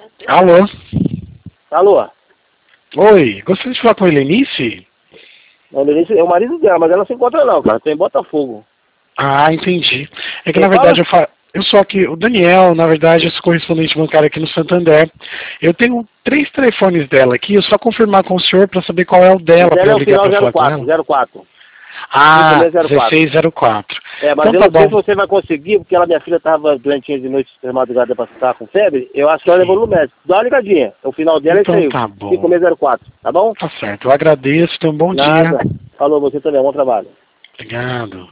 Alô? Alô? Oi, gostaria de falar com a Helenice? A Helenice é o marido dela, mas ela não se encontra não, cara. Tem em Botafogo. Ah, entendi. É que Quem na verdade fala? eu sou aqui, o Daniel, na verdade, eu sou correspondente bancário aqui no Santander. Eu tenho 3 telefones dela aqui, eu só confirmar com o senhor para saber qual é o O dela para dela é eu o ligar final para falar com 04, ela. 04. Ah, 5604. 1604. É, mas Então eu tá não sei se bom. você vai conseguir, porque minha filha estava doentinha de noite, de madrugada pra ficar com febre. Eu acho que ela levou Sim. no médico. Dá uma ligadinha. O final dela é isso Então aí, tá bom. 5604, tá bom? Tá certo. Eu agradeço, tenha um bom dia. Nada. Falou, você também. Bom trabalho. Obrigado.